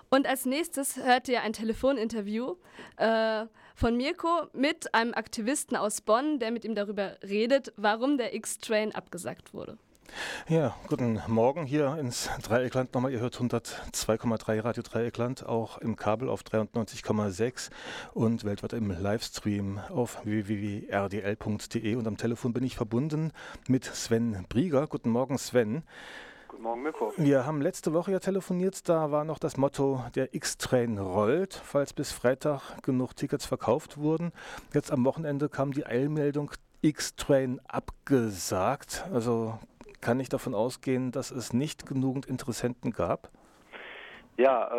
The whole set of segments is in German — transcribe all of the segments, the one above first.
Und als nächstes hört ihr ein Telefoninterview von Mirko mit einem Aktivisten aus Bonn, der mit ihm darüber redet, warum der X-Train abgesagt wurde. Ja, guten Morgen hier ins Dreieckland nochmal. Ihr hört 102,3 Radio Dreieckland, auch im Kabel auf 93,6 und weltweit im Livestream auf www.rdl.de. Und am Telefon bin ich verbunden mit Sven Brieger. Guten Morgen, Sven. Guten Morgen, Mirko. Wir haben letzte Woche ja telefoniert, da war noch das Motto, der X-Train rollt, falls bis Freitag genug Tickets verkauft wurden. Jetzt am Wochenende kam die Eilmeldung, X-Train abgesagt. Also kann ich davon ausgehen, dass es nicht genügend Interessenten gab? Ja,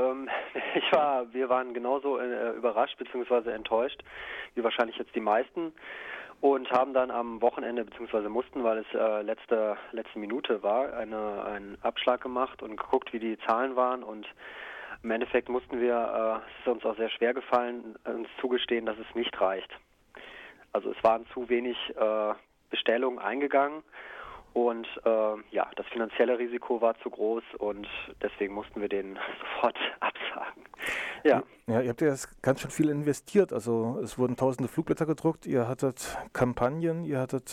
wir waren genauso überrascht bzw. enttäuscht, wie wahrscheinlich jetzt die meisten, und haben dann am Wochenende bzw. mussten, weil es letzte Minute war, einen Abschlag gemacht und geguckt, wie die Zahlen waren, und im Endeffekt mussten wir, es ist uns auch sehr schwer gefallen, uns zugestehen, dass es nicht reicht. Also es waren zu wenig Bestellungen eingegangen. Und das finanzielle Risiko war zu groß, und deswegen mussten wir den sofort absagen. Ja, ihr habt ja ganz schön viel investiert. Also es wurden tausende Flugblätter gedruckt, ihr hattet Kampagnen, ihr hattet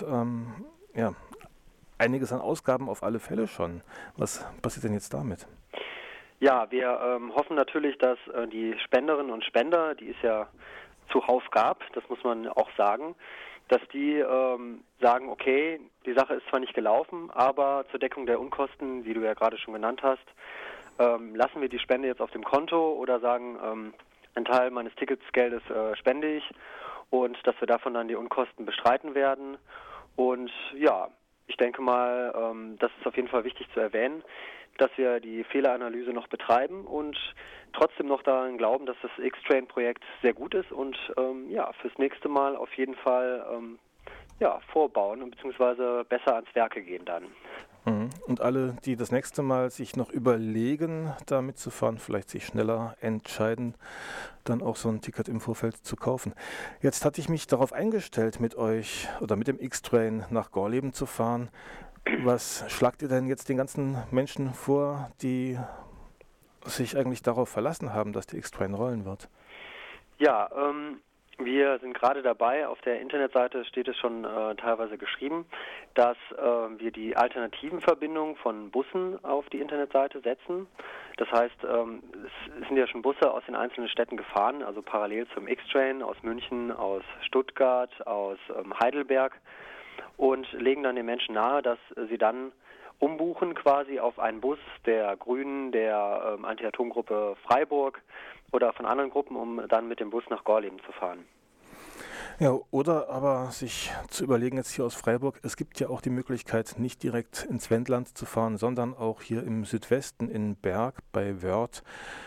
einiges an Ausgaben auf alle Fälle schon. Was passiert denn jetzt damit? Ja, wir hoffen natürlich, dass die Spenderinnen und Spender, die es ja zuhauf gab, das muss man auch sagen, dass die sagen, okay, die Sache ist zwar nicht gelaufen, aber zur Deckung der Unkosten, wie du ja gerade schon genannt hast, lassen wir die Spende jetzt auf dem Konto, oder sagen, einen Teil meines Ticketsgeldes spende ich, und dass wir davon dann die Unkosten bestreiten werden. Und ja, ich denke mal, das ist auf jeden Fall wichtig zu erwähnen, dass wir die Fehleranalyse noch betreiben und trotzdem noch daran glauben, dass das X-Train-Projekt sehr gut ist, und fürs nächste Mal auf jeden Fall vorbauen bzw. besser ans Werke gehen dann. Und alle, die das nächste Mal sich noch überlegen, da mitzufahren, vielleicht sich schneller entscheiden, dann auch so ein Ticket im Vorfeld zu kaufen. Jetzt hatte ich mich darauf eingestellt, mit euch oder mit dem X-Train nach Gorleben zu fahren. Was schlagt ihr denn jetzt den ganzen Menschen vor, die sich eigentlich darauf verlassen haben, dass der X-Train rollen wird? Ja, wir sind gerade dabei, auf der Internetseite steht es schon teilweise geschrieben, dass wir die alternativen Verbindungen von Bussen auf die Internetseite setzen. Das heißt, es sind ja schon Busse aus den einzelnen Städten gefahren, also parallel zum X-Train aus München, aus Stuttgart, aus Heidelberg, und legen dann den Menschen nahe, dass sie dann umbuchen quasi auf einen Bus der Grünen, der Anti-Atom-Gruppe Freiburg oder von anderen Gruppen, um dann mit dem Bus nach Gorleben zu fahren. Ja, oder aber sich zu überlegen jetzt hier aus Freiburg, es gibt ja auch die Möglichkeit, nicht direkt ins Wendland zu fahren, sondern auch hier im Südwesten in Berg bei Wörth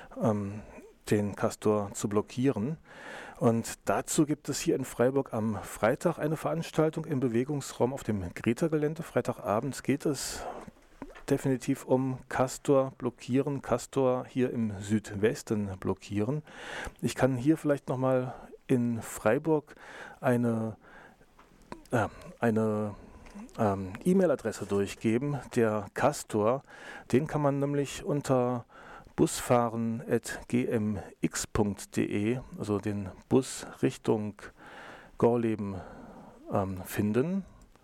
den Castor zu blockieren. Und dazu gibt es hier in Freiburg am Freitag eine Veranstaltung im Bewegungsraum auf dem Greta-Gelände. Freitagabends geht es definitiv um Castor blockieren, Castor hier im Südwesten blockieren. Ich kann hier vielleicht nochmal in Freiburg eine E-Mail-Adresse durchgeben. Der Castor, den kann man nämlich unter busfahren@gmx.de, also den Bus Richtung Gorleben, finden.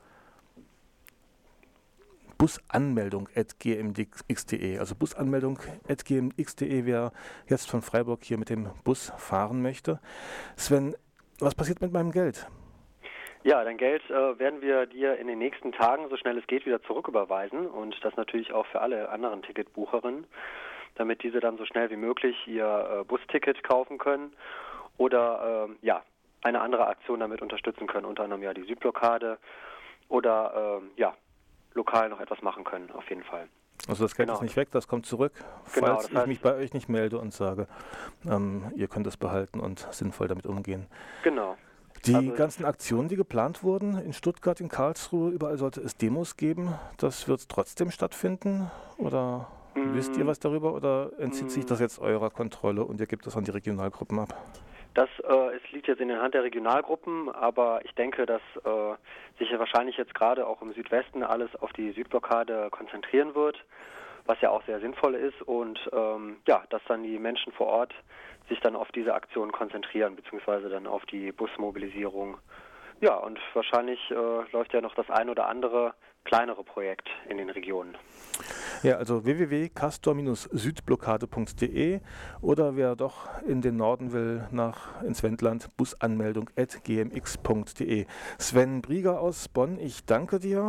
Busanmeldung@gmx.de, also Busanmeldung@gmx.de, wer jetzt von Freiburg hier mit dem Bus fahren möchte. Sven, was passiert mit meinem Geld? Ja, dein Geld werden wir dir in den nächsten Tagen, so schnell es geht, wieder zurücküberweisen, und das natürlich auch für alle anderen Ticketbucherinnen, damit diese dann so schnell wie möglich ihr Busticket kaufen können oder eine andere Aktion damit unterstützen können, unter anderem ja die Südblockade, oder lokal noch etwas machen können, auf jeden Fall. Also das Geld ist nicht weg, das kommt zurück, falls ich mich bei euch nicht melde und sage, ihr könnt es behalten und sinnvoll damit umgehen. Genau. Die ganzen Aktionen, die geplant wurden, in Stuttgart, in Karlsruhe, überall sollte es Demos geben, das wird trotzdem stattfinden? Oder wisst ihr was darüber, oder entzieht sich das jetzt eurer Kontrolle und ihr gebt das an die Regionalgruppen ab? Das liegt jetzt in der Hand der Regionalgruppen, aber ich denke, dass sich ja wahrscheinlich jetzt gerade auch im Südwesten alles auf die Südblockade konzentrieren wird. was ja auch sehr sinnvoll ist und dass dann die Menschen vor Ort sich dann auf diese Aktion konzentrieren, beziehungsweise dann auf die Busmobilisierung. Ja, und wahrscheinlich läuft ja noch das ein oder andere kleinere Projekt in den Regionen. Ja, also www.castor-südblockade.de oder wer doch in den Norden will, ins Wendland, busanmeldung@gmx.de. Sven Brieger aus Bonn, ich danke dir.